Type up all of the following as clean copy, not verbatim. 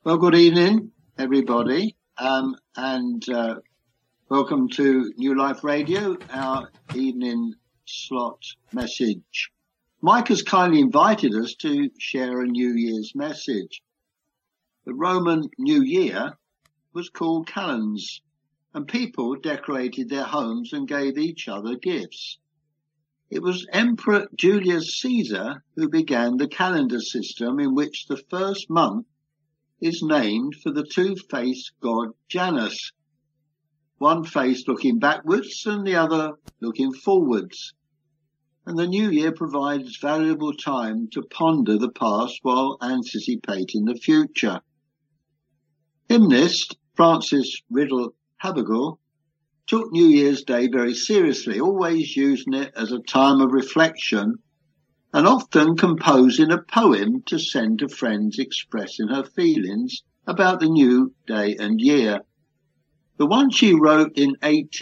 Well, good evening, everybody, and welcome to New Life Radio, our evening slot message. Mike has kindly invited us to share a New Year's message. The Roman New Year was called Calends, and people decorated their homes and gave each other gifts. It was Emperor Julius Caesar who began the calendar system in which the first month is named for the two-faced god Janus, one face looking backwards and the other looking forwards. And the new year provides valuable time to ponder the past while anticipating the future. Hymnist Francis Riddle Havergal took New Year's Day very seriously, always using it as a time of reflection and often composing a poem to send to friends expressing her feelings about the new day and year. The one she wrote in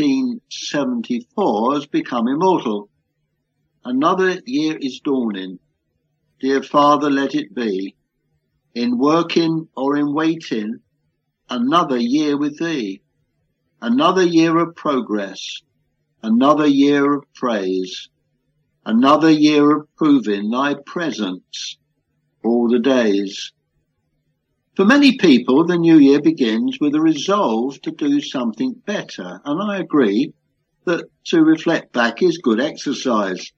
1874 has become immortal. Another year is dawning. Dear Father, let it be. In working or in waiting, another year with thee. Another year of progress. Another year of praise. Another year of proving thy presence all the days. For many people, the new year begins with a resolve to do something better, and I agree that to reflect back is good exercise.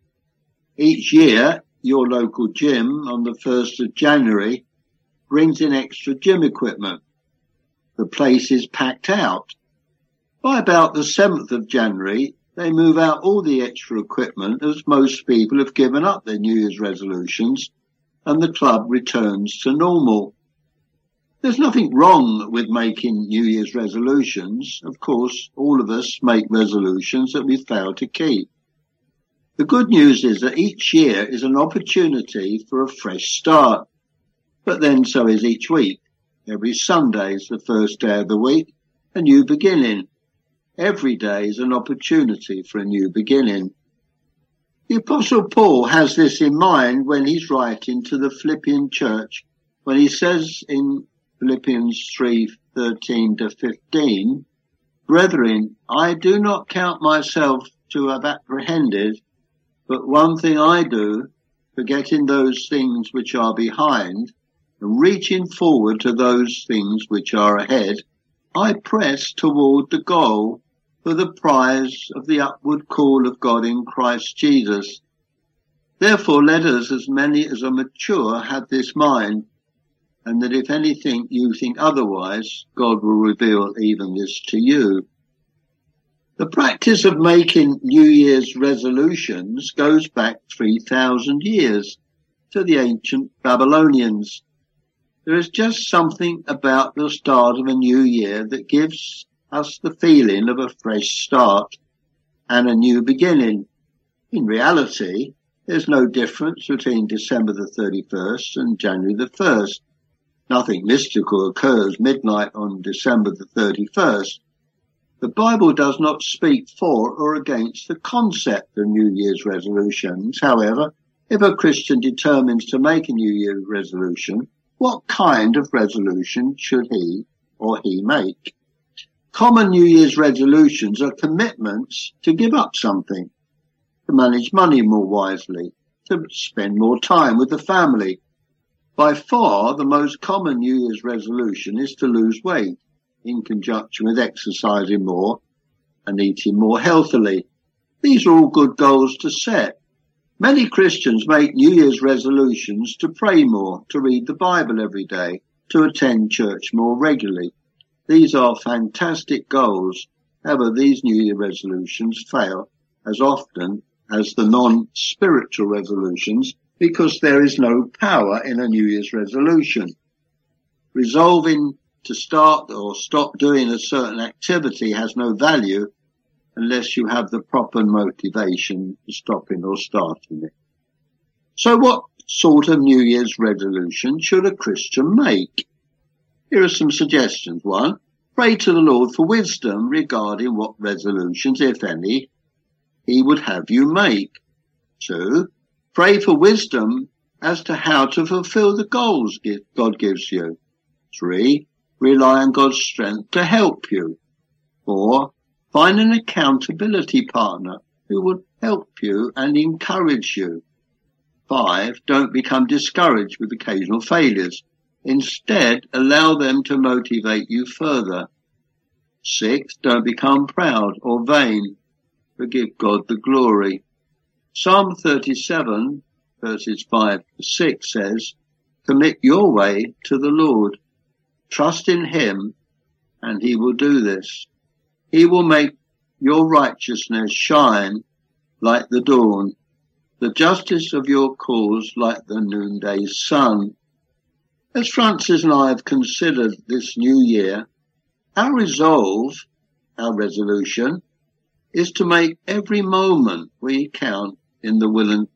Each year, your local gym on the 1st of January brings in extra gym equipment. The place is packed out. By about the 7th of January, they move out all the extra equipment as most people have given up their New Year's resolutions and the club returns to normal. There's nothing wrong with making New Year's resolutions. Of course, all of us make resolutions that we fail to keep. The good news is that each year is an opportunity for a fresh start. But then so is each week. Every Sunday is the first day of the week, a new beginning. Every day is an opportunity for a new beginning. The Apostle Paul has this in mind when he's writing to the Philippian church, when he says in Philippians 3:13 to 15, Brethren, I do not count myself to have apprehended, but one thing I do, forgetting those things which are behind, and reaching forward to those things which are ahead, I press toward the goal for the prize of the upward call of God in Christ Jesus. Therefore let us, as many as are mature, have this mind, and that if anything you think otherwise, God will reveal even this to you. The practice of making New Year's resolutions goes back 3,000 years to the ancient Babylonians. There is just something about the start of a new year that gives us the feeling of a fresh start and a new beginning. In reality, there's no difference between December the 31st and January the 1st. Nothing mystical occurs midnight on December the 31st. The Bible does not speak for or against the concept of New Year's resolutions. However, if a Christian determines to make a New Year's resolution, what kind of resolution should he or he make? Common New Year's resolutions are commitments to give up something, to manage money more wisely, to spend more time with the family. By far, the most common New Year's resolution is to lose weight, in conjunction with exercising more and eating more healthily. These are all good goals to set. Many Christians make New Year's resolutions to pray more, to read the Bible every day, to attend church more regularly. These are fantastic goals. However, these New Year resolutions fail as often as the non-spiritual resolutions because there is no power in a New Year's resolution. Resolving to start or stop doing a certain activity has no value unless you have the proper motivation for stopping or starting it. So what sort of New Year's resolution should a Christian make? Here are some suggestions. 1, pray to the Lord for wisdom regarding what resolutions, if any, he would have you make. 2, pray for wisdom as to how to fulfill the goals God gives you. 3. Rely on God's strength to help you. 4. Find an accountability partner who will help you and encourage you. 5. Don't become discouraged with occasional failures. Instead, allow them to motivate you further. 6. Don't become proud or vain, but give God the glory. Psalm 37, verses 5 to 6 says, commit your way to the Lord. Trust in him, and he will do this. He will make your righteousness shine like the dawn, the justice of your cause like the noonday sun. As Francis and I have considered this new year, our resolve, our resolution, is to make every moment we count in the will and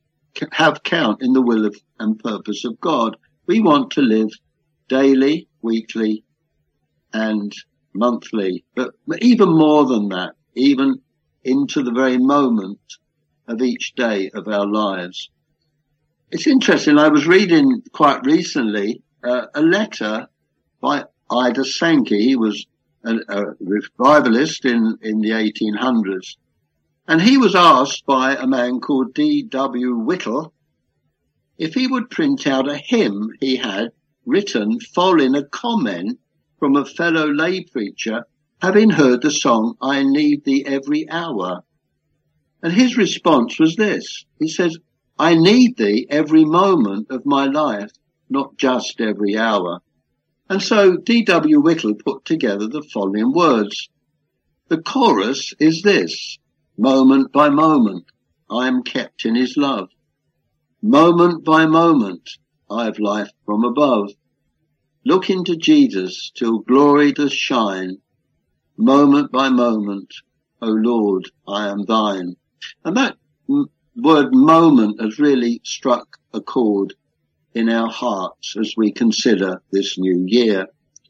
purpose of God. We want to live daily, weekly, and monthly, but even more than that, even into the very moment of each day of our lives. It's interesting, I was reading quite recently a letter by Ida Sankey. He was a revivalist in the 1800s. And he was asked by a man called D.W. Whittle if he would print out a hymn he had written following a comment from a fellow lay preacher having heard the song, I Need Thee Every Hour. And his response was this. He says, I need thee every moment of my life, not just every hour. And so D.W. Whittle put together the following words. The chorus is this. Moment by moment, I am kept in his love. Moment by moment, I have life from above. Look into Jesus till glory does shine. Moment by moment, O Lord, I am thine. And that word moment has really struck a chord in our hearts as we consider this new year.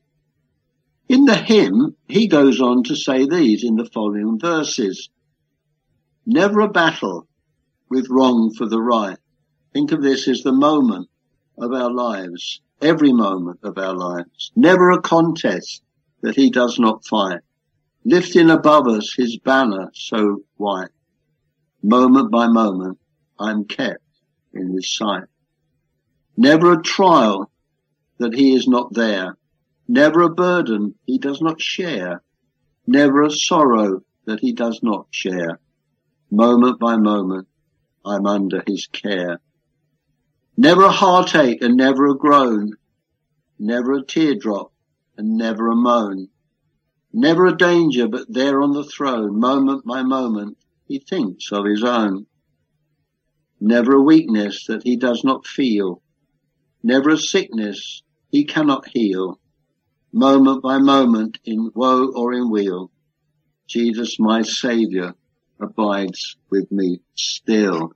In the hymn, he goes on to say these in the following verses. Never a battle with wrong for the right. Think of this as the moment of our lives, every moment of our lives. Never a contest that he does not fight, lifting above us his banner so white. Moment by moment, I'm kept in his sight. Never a trial that he is not there, never a burden he does not share, never a sorrow that he does not share. Moment by moment, I'm under his care. Never a heartache and never a groan, never a teardrop and never a moan, never a danger but there on the throne, moment by moment, he thinks of his own. Never a weakness that he does not feel, never a sickness he cannot heal. Moment by moment, in woe or in weal, Jesus, my Saviour, abides with me still.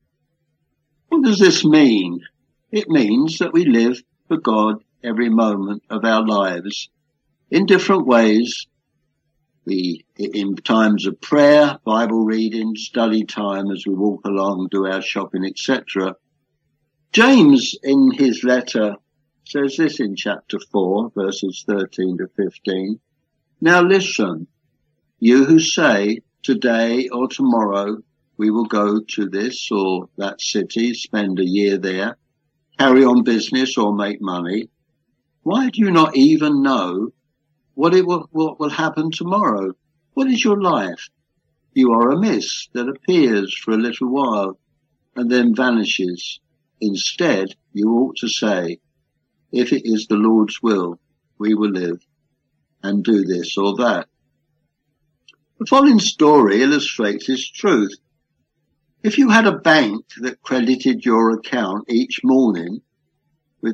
What does this mean? It means that we live for God every moment of our lives in different ways. In times of prayer, Bible reading, study time as we walk along, do our shopping, etc. James, in his letter, says this in chapter 4, verses 13 to 15. Now listen, you who say, today or tomorrow we will go to this or that city, spend a year there, carry on business or make money. Why do you not even know what will happen tomorrow? What is your life? You are a mist that appears for a little while and then vanishes. Instead, you ought to say, if it is the Lord's will, we will live and do this or that. The following story illustrates this truth. If you had a bank that credited your account each morning with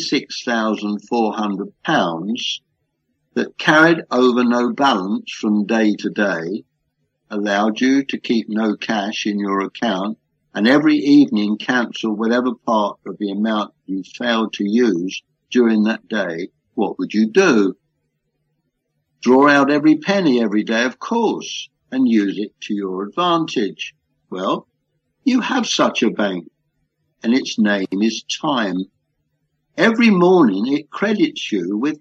£86,400 that carried over no balance from day to day, allowed you to keep no cash in your account, and every evening cancel whatever part of the amount you failed to use during that day, what would you do? Draw out every penny every day, of course, and use it to your advantage. Well, you have such a bank, and its name is time. Every morning it credits you with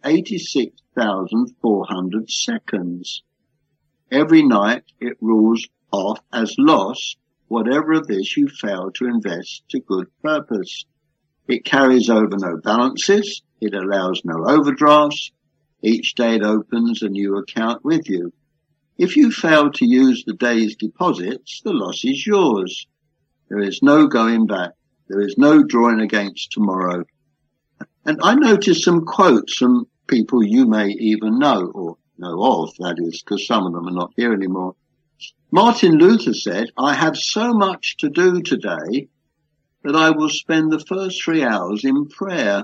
86,400 seconds. Every night it rules off as loss whatever of this you fail to invest to good purpose. It carries over no balances. It allows no overdrafts. Each day it opens a new account with you. If you fail to use the day's deposits, the loss is yours. There is no going back. There is no drawing against tomorrow. And I noticed some quotes from people you may even know, or know of, that is, because some of them are not here anymore. Martin Luther said, "I have so much to do today that I will spend the first 3 hours in prayer."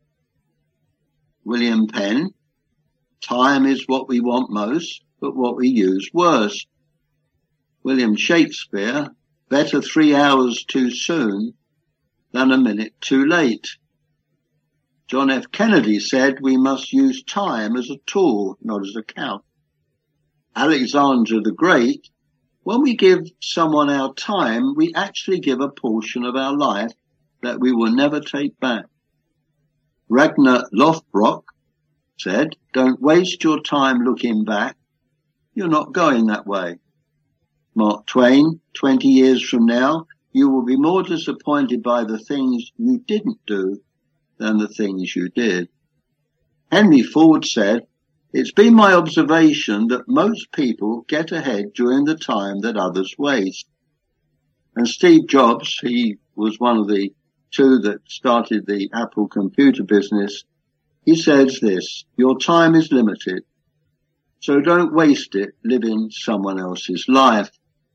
William Penn, "Time is what we want most, but what we use worst." William Shakespeare, "Better 3 hours too soon than a minute too late." John F. Kennedy said, "We must use time as a tool, not as a cow." Alexander the Great, "When we give someone our time, we actually give a portion of our life that we will never take back." Ragnar Lothbrok said, "Don't waste your time looking back. You're not going that way." Mark Twain, 20 years from now, you will be more disappointed by the things you didn't do than the things you did. Henry Ford said, "It's been my observation that most people get ahead during the time that others waste." And Steve Jobs, he was one of the two that started the Apple computer business, he says this, "Your time is limited, so don't waste it living someone else's life."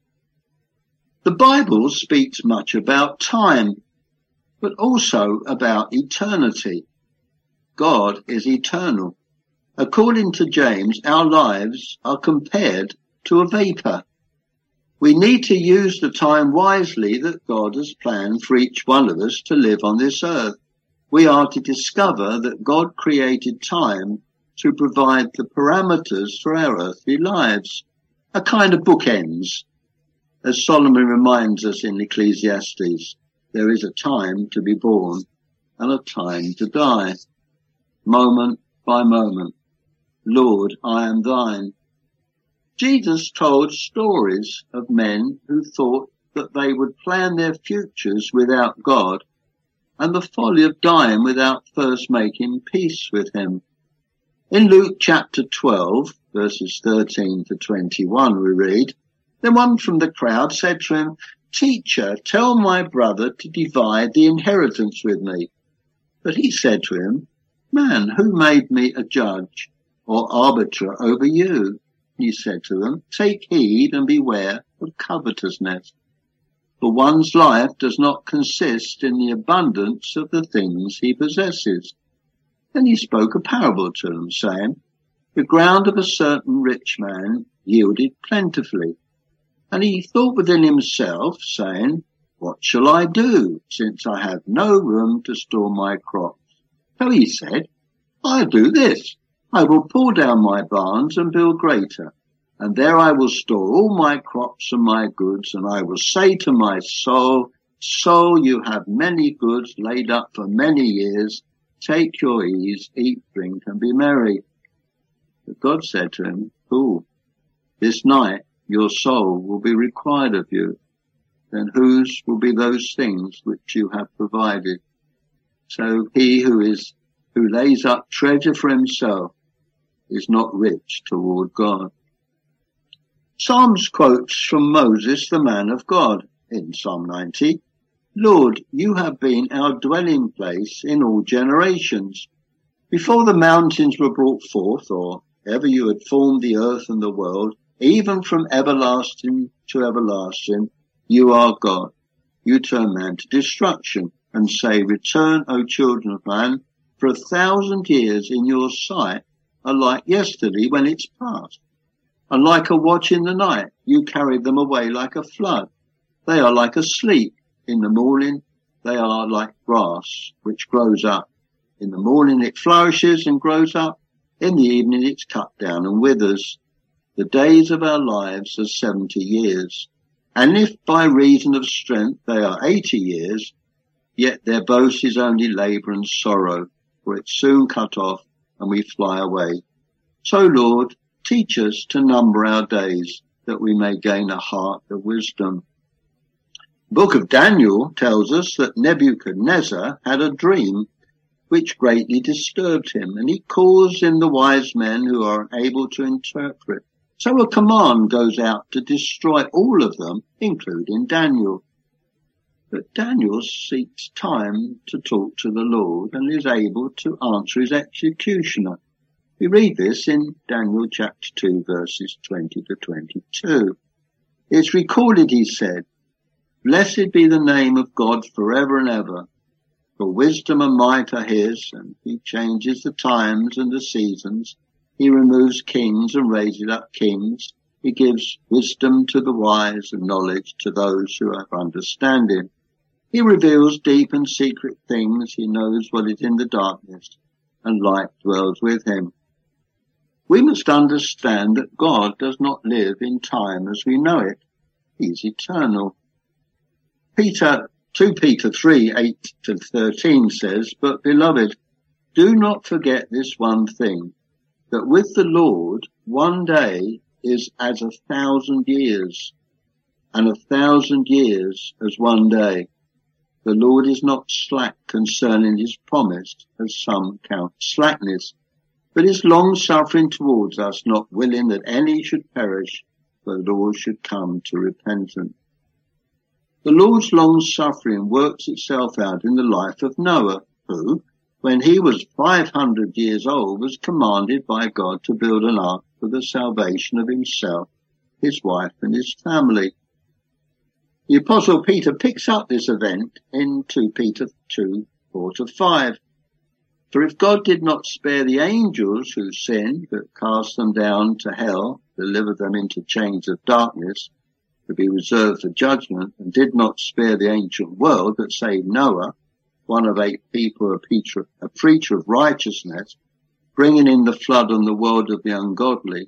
The Bible speaks much about time, but also about eternity. God is eternal. According to James, our lives are compared to a vapor. We need to use the time wisely that God has planned for each one of us to live on this earth. We are to discover that God created time to provide the parameters for our earthly lives, a kind of bookends. As Solomon reminds us in Ecclesiastes, there is a time to be born and a time to die. Moment by moment, Lord, I am thine. Jesus told stories of men who thought that they would plan their futures without God and the folly of dying without first making peace with him. In Luke chapter 12, verses 13 to 21, we read, "Then one from the crowd said to him, 'Teacher, tell my brother to divide the inheritance with me.' But he said to him, 'Man, who made me a judge or arbiter over you?' He said to them, 'Take heed and beware of covetousness, for one's life does not consist in the abundance of the things he possesses.' Then he spoke a parable to them, saying, 'The ground of a certain rich man yielded plentifully. And he thought within himself, saying, What shall I do, since I have no room to store my crops? So he said, I'll do this. I will pull down my barns and build greater, and there I will store all my crops and my goods, and I will say to my soul, Soul, you have many goods laid up for many years. Take your ease, eat, drink, and be merry.' But God said to him, Fool, this night your soul will be required of you. Then whose will be those things which you have provided? So he who lays up treasure for himself is not rich toward God." Psalms quotes from Moses, the man of God, in Psalm 90. "Lord, you have been our dwelling place in all generations. Before the mountains were brought forth, or ever you had formed the earth and the world, even from everlasting to everlasting, you are God. You turn man to destruction and say, Return, O children of man, for 1,000 years in your sight are like yesterday when it's past. And like a watch in the night, you carried them away like a flood. They are like asleep. In the morning, they are like grass, which grows up. In the morning it flourishes and grows up. In the evening it's cut down and withers. The days of our lives are 70 years. And if by reason of strength they are 80 years, Yet their boast is only labour and sorrow, for it's soon cut off and we fly away. So, Lord, teach us to number our days, that we may gain a heart of wisdom. The book of Daniel tells us that Nebuchadnezzar had a dream which greatly disturbed him, and he calls in the wise men who are able to interpret. So a command goes out to destroy all of them, including Daniel. But Daniel seeks time to talk to the Lord and is able to answer his executioner. We read this in Daniel chapter 2, verses 20 to 22. It's recorded, he said, "Blessed be the name of God forever and ever. For wisdom and might are his, and he changes the times and the seasons. He removes kings and raises up kings. He gives wisdom to the wise and knowledge to those who have understanding. He reveals deep and secret things. He knows what is in the darkness, and light dwells with him." We must understand that God does not live in time as we know it. He is eternal. 2 Peter 3, 8 to 13 says, "But beloved, do not forget this one thing, that with the Lord 1 day is as 1,000 years, and 1,000 years as 1 day. The Lord is not slack concerning his promise, as some count slackness, but is long-suffering towards us, not willing that any should perish, but that all should come to repentance." The Lord's long-suffering works itself out in the life of Noah, who, when he was 500 years old, was commanded by God to build an ark for the salvation of himself, his wife, and his family. The Apostle Peter picks up this event in 2 Peter 2, 4 to 5. "For if God did not spare the angels who sinned, but cast them down to hell, delivered them into chains of darkness, to be reserved for judgment, and did not spare the ancient world, but saved Noah, one of 8 people, a preacher of righteousness, bringing in the flood on the world of the ungodly."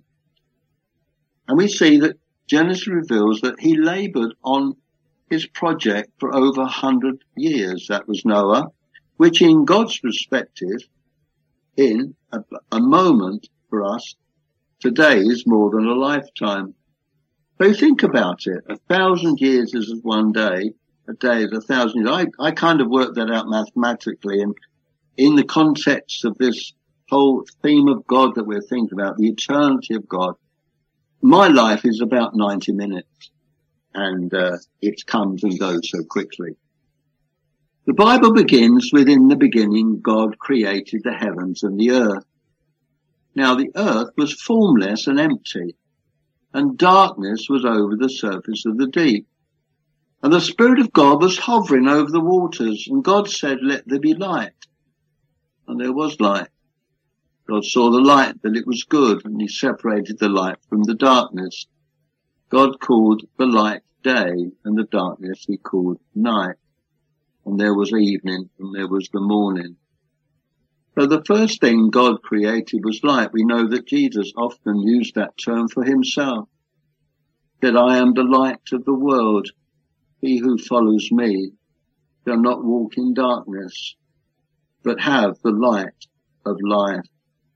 And we see that Genesis reveals that he laboured on his project for over 100 years. That was Noah, which in God's perspective, in a moment for us, today is more than a lifetime. So think about it. 1,000 years is 1 day. A day is 1,000 years. I kind of worked that out mathematically, and in the context of this whole theme of God that we're thinking about, the eternity of God, my life is about 90 minutes, and it comes and goes so quickly. The Bible begins with, "In the beginning, God created the heavens and the earth. Now the earth was formless and empty, and darkness was over the surface of the deep. And the Spirit of God was hovering over the waters. And God said, 'Let there be light.' And there was light. God saw the light, that it was good, and he separated the light from the darkness. God called the light day, and the darkness he called night. And there was evening, and there was the morning." So the first thing God created was light. We know that Jesus often used that term for himself. He said, "I am the light of the world. He who follows me shall not walk in darkness, but have the light of life."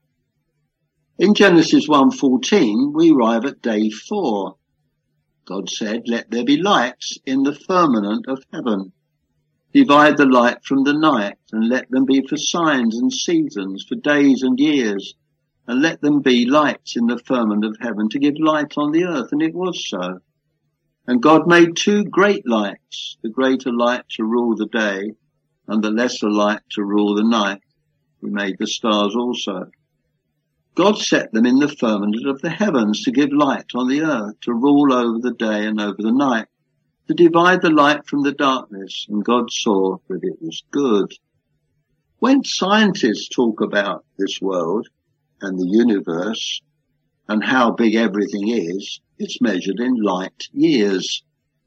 In Genesis 1:14, we arrive at day 4. God said, "Let there be lights in the firmament of heaven. Divide the light from the night, and let them be for signs and seasons, for days and years, and let them be lights in the firmament of heaven to give light on the earth." And it was so. And God made 2 great lights, the greater light to rule the day, and the lesser light to rule the night. He made the stars also. God set them in the firmament of the heavens to give light on the earth, to rule over the day and over the night, to divide the light from the darkness, and God saw that it was good. When scientists talk about this world and the universe and how big everything is, it's measured in light years.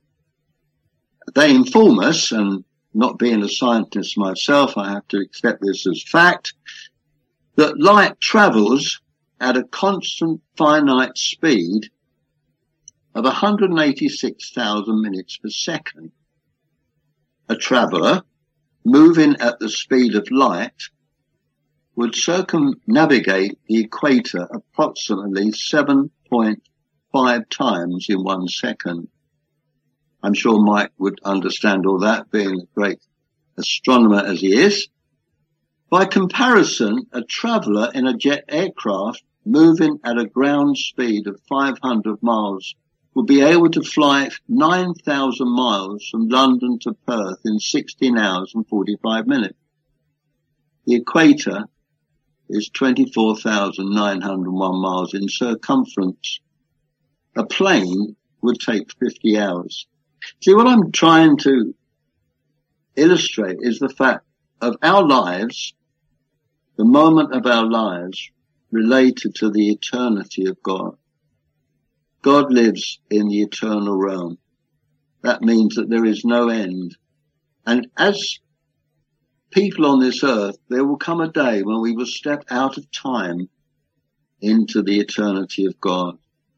They inform us, and not being a scientist myself, I have to accept this as fact, that light travels at a constant finite speed of 186,000 minutes per second. A traveller moving at the speed of light, would circumnavigate the equator approximately 7.5 times in 1 second. I'm sure Mike would understand all that, being a great astronomer as he is. By comparison, a traveller in a jet aircraft moving at a ground speed of 500 miles would be able to fly 9,000 miles from London to Perth in 16 hours and 45 minutes. The equator is 24,901 miles in circumference. A plane would take 50 hours. See, what I'm trying to illustrate is the fact of our lives, the moment of our lives related to the eternity of God. God lives in the eternal realm. That means that there is no end. And as people on this earth, there will come a day when we will step out of time into the eternity of God.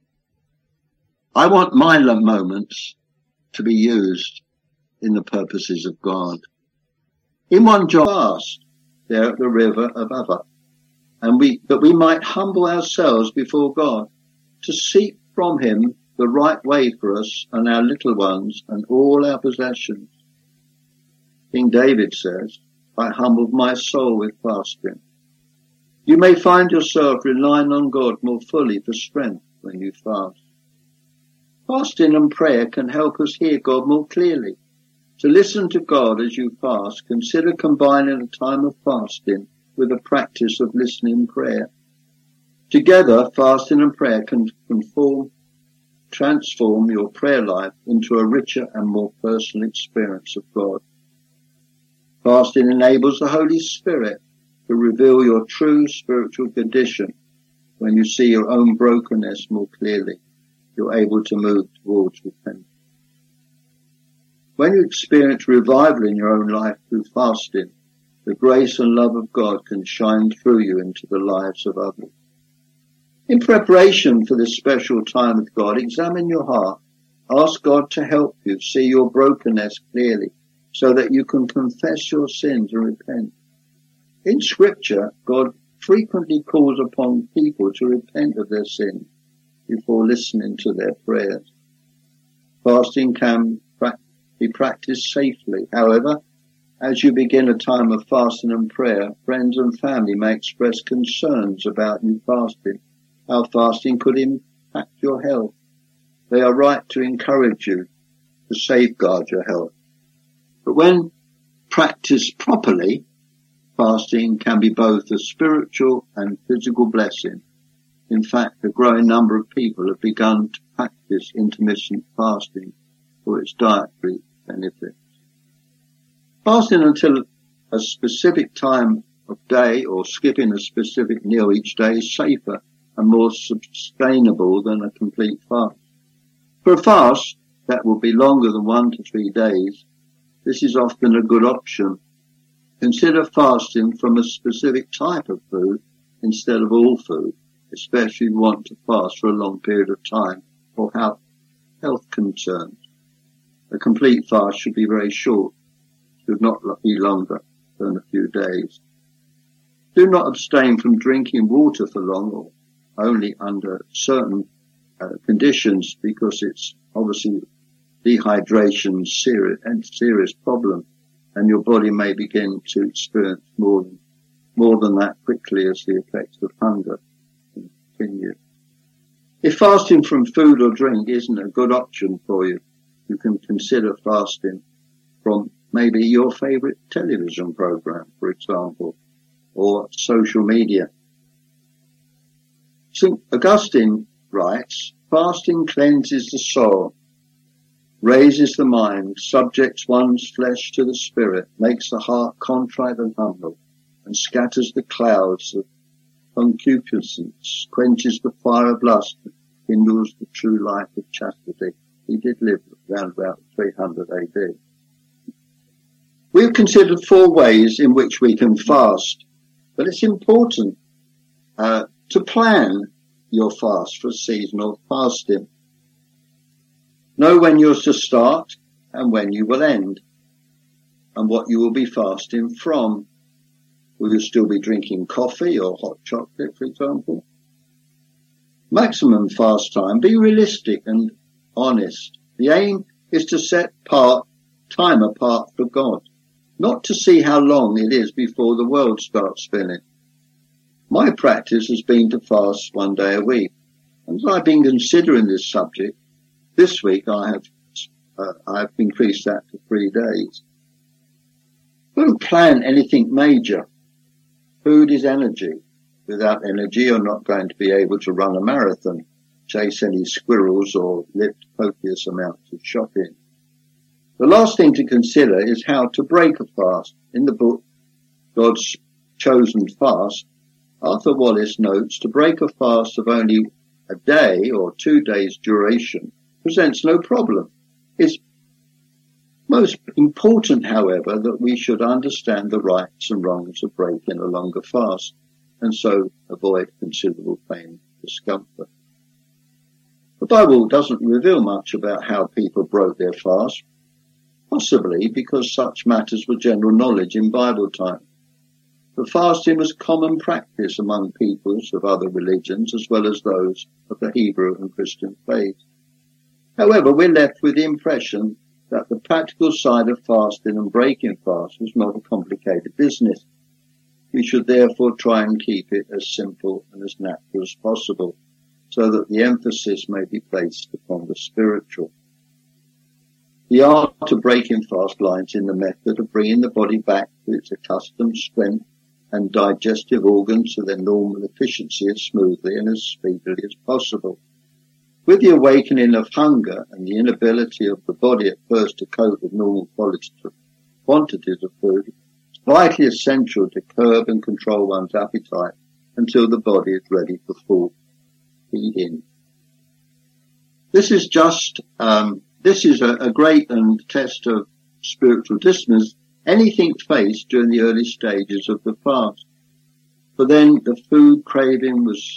I want my moments to be used in the purposes of God. In 1 John fast there at the river of Ava, that we might humble ourselves before God to seek from him the right way for us and our little ones and all our possessions. King David says, I humbled my soul with fasting. You may find yourself relying on God more fully for strength when you fast. Fasting and prayer can help us hear God more clearly. To listen to God as you fast, consider combining a time of fasting with a practice of listening prayer. Together, fasting and prayer can transform your prayer life into a richer and more personal experience of God. Fasting enables the Holy Spirit to reveal your true spiritual condition. When you see your own brokenness more clearly, you're able to move towards repentance. When you experience revival in your own life through fasting, the grace and love of God can shine through you into the lives of others. In preparation for this special time with God, examine your heart. Ask God to help you see your brokenness clearly so that you can confess your sins and repent. In Scripture, God frequently calls upon people to repent of their sins before listening to their prayers. Fasting can be practiced safely. However, as you begin a time of fasting and prayer, friends and family may express concerns about you fasting, how fasting could impact your health. They are right to encourage you to safeguard your health. But when practiced properly, fasting can be both a spiritual and physical blessing. In fact, a growing number of people have begun to practice intermittent fasting for its dietary benefits. Fasting until a specific time of day or skipping a specific meal each day is safer and more sustainable than a complete fast. For a fast that will be longer than 1 to 3 days, this is often a good option. Consider fasting from a specific type of food instead of all food, especially if you want to fast for a long period of time or have health concerns. A complete fast should be very short, should not be longer than a few days. Do not abstain from drinking water for long or only under certain conditions, because it's obviously dehydration serious problem, and your body may begin to experience more than that quickly as the effects of hunger continue. If fasting from food or drink isn't a good option for you, you can consider fasting from maybe your favorite television program, for example, or social media. St. Augustine writes, fasting cleanses the soul, raises the mind, subjects one's flesh to the spirit, makes the heart contrite and humble, and scatters the clouds of concupiscence, quenches the fire of lust, kindles the true life of chastity. He did live around about 300 AD. We've considered 4 ways in which we can fast, but it's important to plan your fast for seasonal fasting. Know when you're to start and when you will end. and what you will be fasting from. Will you still be drinking coffee or hot chocolate, for example? Maximum fast time. Be realistic and honest. The aim is to set time apart for God, not to see how long it is before the world starts spinning. My practice has been to fast 1 day a week. And as I've been considering this subject, this week I've increased that to 3 days. Don't plan anything major. Food is energy. Without energy, you're not going to be able to run a marathon, chase any squirrels, or lift copious amounts of shopping. The last thing to consider is how to break a fast. In the book, God's Chosen Fast, Arthur Wallis notes to break a fast of only a day or 2 days duration presents no problem. It's most important, however, that we should understand the rights and wrongs of breaking a longer fast, and so avoid considerable pain and discomfort. The Bible doesn't reveal much about how people broke their fast, possibly because such matters were general knowledge in Bible time. But fasting was common practice among peoples of other religions as well as those of the Hebrew and Christian faith. However, we're left with the impression that the practical side of fasting and breaking fast was not a complicated business. We should therefore try and keep it as simple and as natural as possible, so that the emphasis may be placed upon the spiritual. The art of breaking fast lies in the method of bringing the body back to its accustomed strength and digestive organs to their normal efficiency as smoothly and as speedily as possible. With the awakening of hunger and the inability of the body at first to cope with normal quantities of food, vitally essential to curb and control one's appetite until the body is ready for full feeding. This is a great test of spiritual discipline. Anything faced during the early stages of the fast. For then food craving was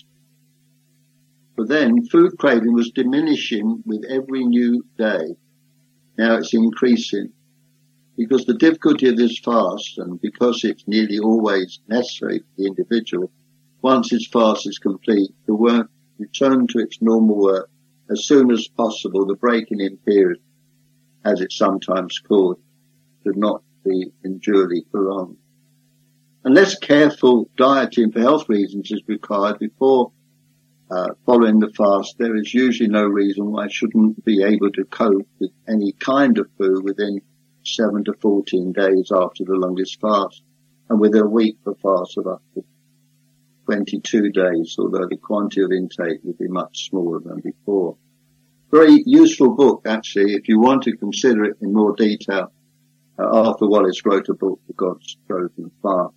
diminishing with every new day. Now it's increasing. Because the difficulty of this fast, and because it's nearly always necessary for the individual, once his fast is complete, to return to its normal work as soon as possible. The breaking-in period, as it's sometimes called, should not be unduly prolonged. Unless careful dieting for health reasons is required before following the fast, there is usually no reason why I shouldn't be able to cope with any kind of food within 7 to 14 days after the longest fast, and with a week for fast of up to 22 days, although the quantity of intake would be much smaller than before. Very useful book, actually, if you want to consider it in more detail. Arthur Wallis wrote a book, The God's Chosen Fast.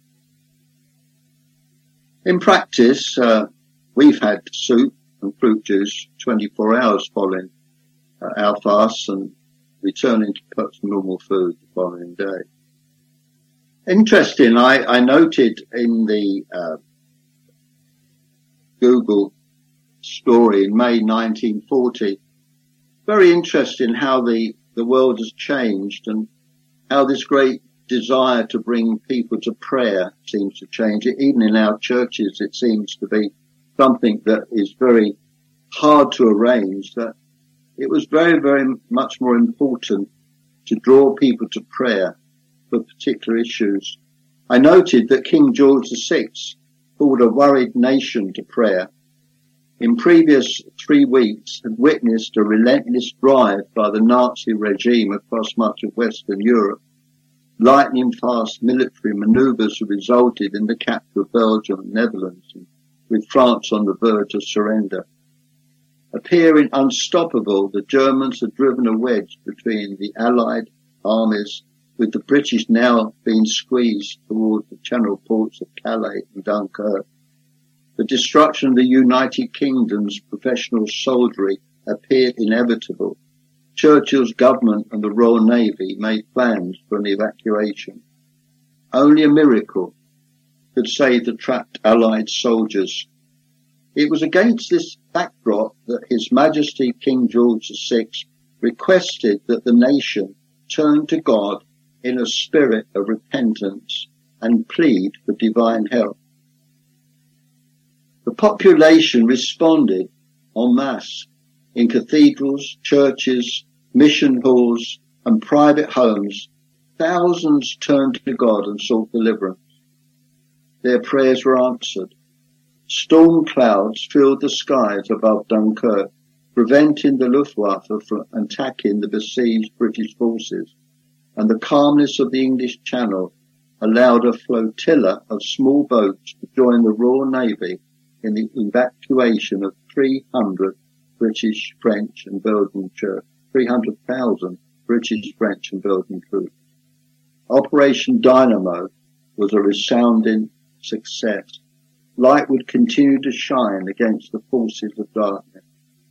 In practice, we've had soup and fruit juice 24 hours following our fasts and returning to perhaps normal food the following day. Interesting, I noted in the Google story in May 1940, very interesting how the world has changed and how this great desire to bring people to prayer seems to change it. Even in our churches, it seems to be something that is very hard to arrange, that it was very, very much more important to draw people to prayer for particular issues. I noted that King George VI called a worried nation to prayer. In previous 3 weeks had witnessed a relentless drive by the Nazi regime across much of Western Europe. Lightning-fast military manoeuvres have resulted in the capture of Belgium and Netherlands, with France on the verge of surrender. Appearing unstoppable, the Germans had driven a wedge between the Allied armies, with the British now being squeezed towards the channel ports of Calais and Dunkirk. The destruction of the United Kingdom's professional soldiery appeared inevitable. Churchill's government and the Royal Navy made plans for an evacuation. Only a miracle could save the trapped Allied soldiers. It was against this backdrop that His Majesty King George VI requested that the nation turn to God in a spirit of repentance and plead for divine help. The population responded en masse in cathedrals, churches, mission halls and private homes. Thousands turned to God and sought deliverance. Their prayers were answered. Storm clouds filled the skies above Dunkirk, preventing the Luftwaffe from attacking the besieged British forces, and the calmness of the English Channel allowed a flotilla of small boats to join the Royal Navy in the evacuation of 300 British, French and Belgian troops, 300,000 British, French and Belgian troops. Operation Dynamo was a resounding success. Light would continue to shine against the forces of darkness.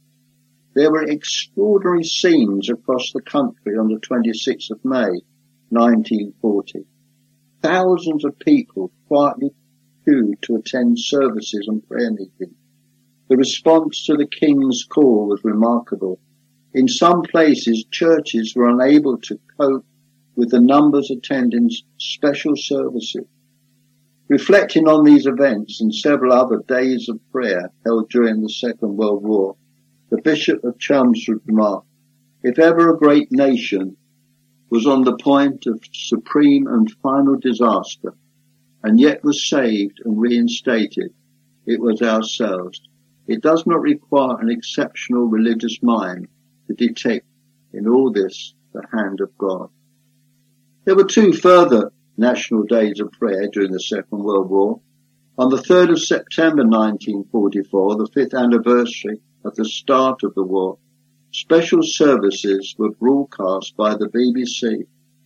There were extraordinary scenes across the country on the 26th of May, 1940. Thousands of people quietly queued to attend services and prayer meetings. The response to the King's call was remarkable. In some places, churches were unable to cope with the numbers attending special services. Reflecting on these events and several other days of prayer held during the Second World War, the Bishop of Chelmsford remarked, "If ever a great nation was on the point of supreme and final disaster, and yet was saved and reinstated, it was ourselves. It does not require an exceptional religious mind to detect in all this the hand of God." There were two further national days of prayer during the Second World War. On the 3rd of September 1944, the 5th anniversary of the start of the war, special services were broadcast by the BBC.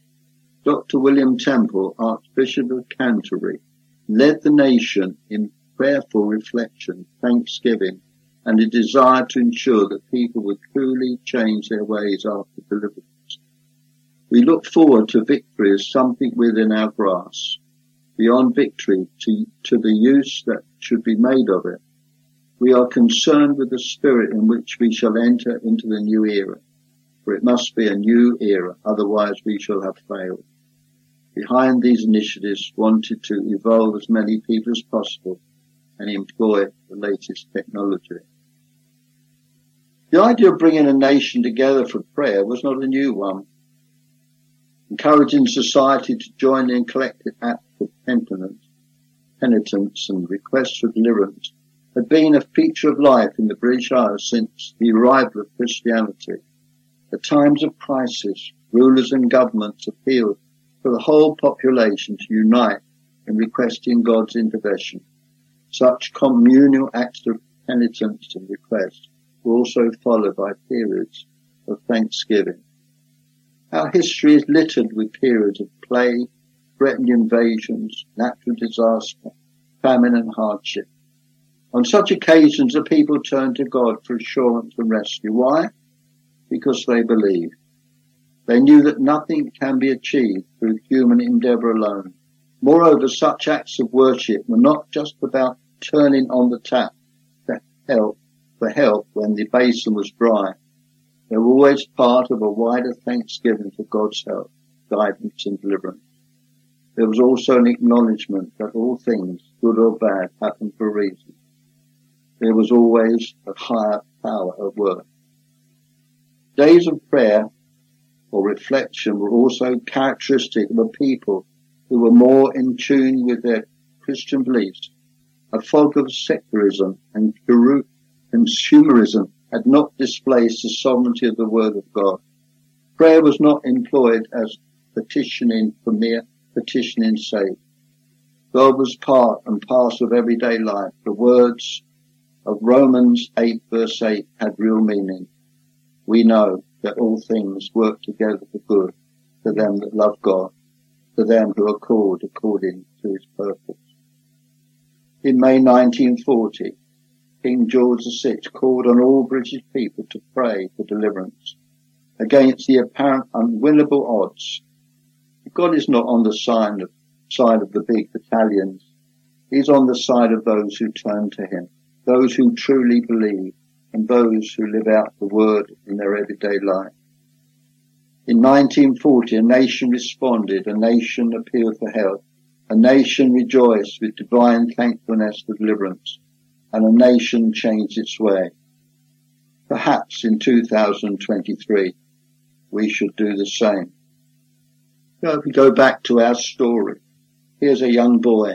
Dr. William Temple, Archbishop of Canterbury, led the nation in prayerful reflection, thanksgiving, and a desire to ensure that people would truly change their ways after deliverance. We look forward to victory as something within our grasp, beyond victory to the use that should be made of it. We are concerned with the spirit in which we shall enter into the new era, for it must be a new era, otherwise we shall have failed. Behind these initiatives wanted to involve as many people as possible and employ the latest technology. The idea of bringing a nation together for prayer was not a new one. Encouraging society to join in collective acts of penitence and requests for deliverance had been a feature of life in the British Isles since the arrival of Christianity. At times of crisis, rulers and governments appealed for the whole population to unite in requesting God's intervention. Such communal acts of penitence and request were also followed by periods of thanksgiving. Our history is littered with periods of plague, threatened invasions, natural disaster, famine and hardship. On such occasions, the people turn to God for assurance and rescue. Why? Because they believed. They knew that nothing can be achieved through human endeavour alone. Moreover, such acts of worship were not just about turning on the tap for help when the basin was dry. They were always part of a wider thanksgiving for God's help, guidance and deliverance. There was also an acknowledgement that all things, good or bad, happen for a reason. There was always a higher power at work. Days of prayer or reflection were also characteristic of a people who were more in tune with their Christian beliefs. A fog of secularism and consumerism had not displaced the sovereignty of the Word of God. Prayer was not employed as petitioning for mere petitioning's sake. God was part and parcel of everyday life. The words of Romans 8 verse 8 had real meaning. We know that all things work together for good to them that love God, to them who are called according to his purpose. In May 1940, King George VI called on all British people to pray for deliverance against the apparent unwinnable odds. God is not on the side of the big battalions. He's on the side of those who turn to him, those who truly believe, and those who live out the word in their everyday life. In 1940, a nation responded, a nation appealed for help, a nation rejoiced with divine thankfulness for deliverance, and a nation changed its way. Perhaps in 2023, we should do the same. So if we go back to our story, here's a young boy.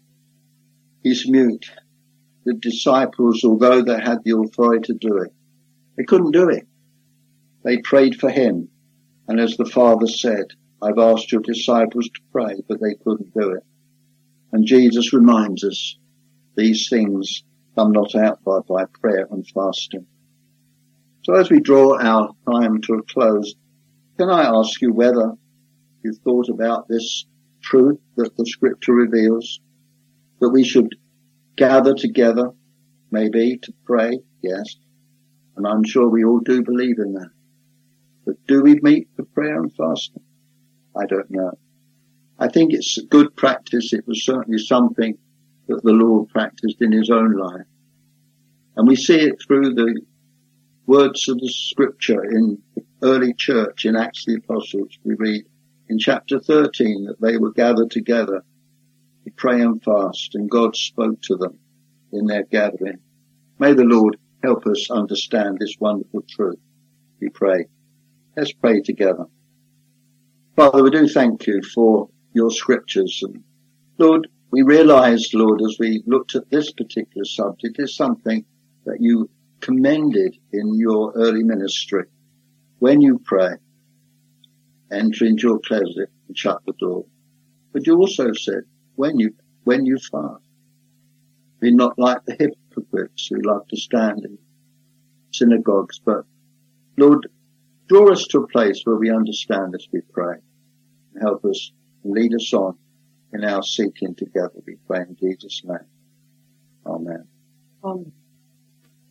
He's mute. The disciples, although they had the authority to do it, they couldn't do it. They prayed for him. And as the Father said, I've asked your disciples to pray, but they couldn't do it. And Jesus reminds us, these things come not out by prayer and fasting. So as we draw our time to a close, can I ask you whether you've thought about this truth that the Scripture reveals, that we should gather together, maybe to pray? Yes. And I'm sure we all do believe in that. But do we meet for prayer and fasting? I don't know. I think it's a good practice. It was certainly something that the Lord practiced in his own life. And we see it through the words of the Scripture in the early church in Acts of the Apostles. We read in chapter 13 that they were gathered together to pray and fast, and God spoke to them in their gathering. May the Lord help us understand this wonderful truth, we pray. Let's pray together. Father, we do thank you for your Scriptures. And Lord, we realized, Lord, as we looked at this particular subject, is something that you commended in your early ministry. When you pray, enter into your closet and shut the door. But you also said, when you fast, be not like the hypocrites who love to stand in synagogues, but Lord, draw us to a place where we understand as we pray. Help us, lead us on in our seeking together. We pray in Jesus' name. Amen. Amen.